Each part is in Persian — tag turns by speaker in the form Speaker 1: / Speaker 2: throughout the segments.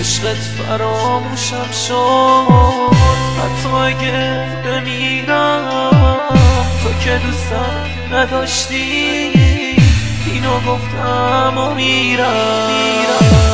Speaker 1: عشقت فراموشم شد حتی اگه بمیرم، تو که دوستم نداشتی اینو گفتم و میرم.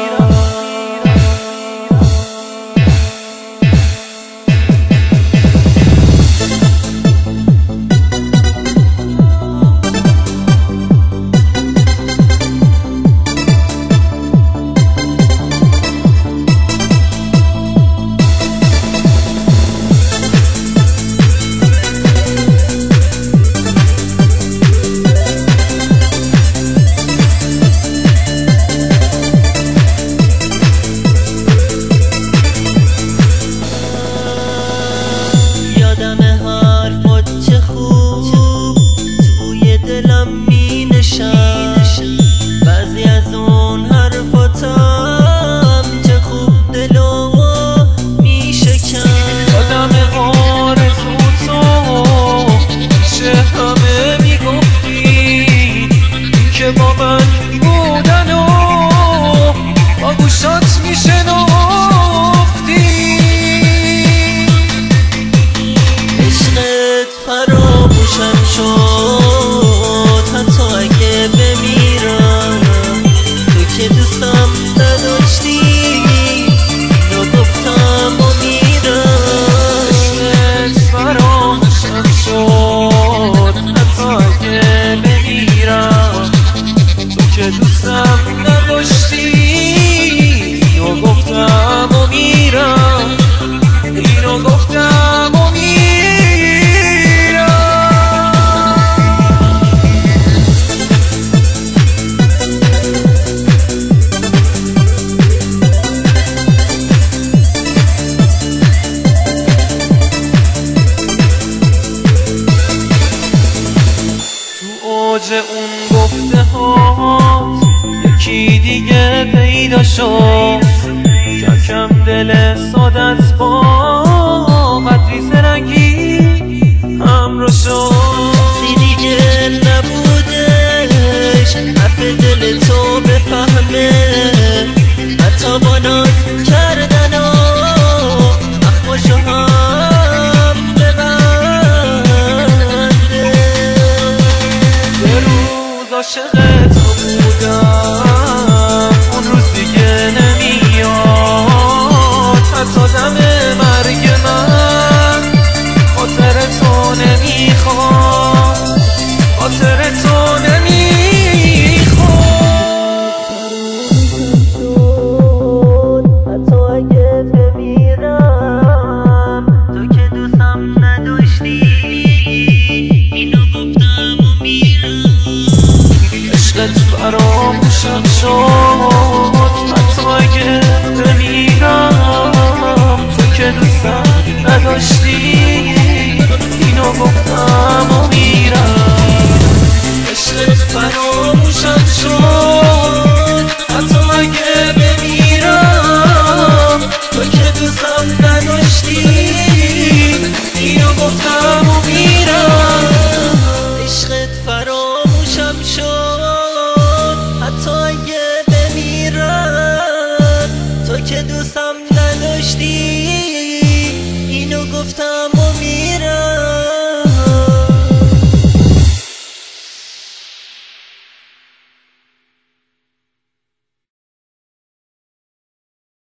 Speaker 2: بعضی از اون حرفاتم چه خوب دلو میشکن.
Speaker 1: آدم آرزو تو چه همه میگفتی که با من بودن و با گوشات میشنفتی.
Speaker 2: عشقت فراموشم شد حتی اگه بمیرم، تو که دوستم نداشتی اینو گفتم و میرم.
Speaker 1: عشقت فراموشم شد حتی اگه بمیرم، تو که دوستم نداشتی اینو گفتم و میرم، اینو گفتم و میرم. اوج اون گفته ها یکی دیگه پیدا شد، کم دل سادت با قدری زرنگی همراه شد.
Speaker 2: کسی دیگه نبودش حرف دل تو بفهمه، حتی با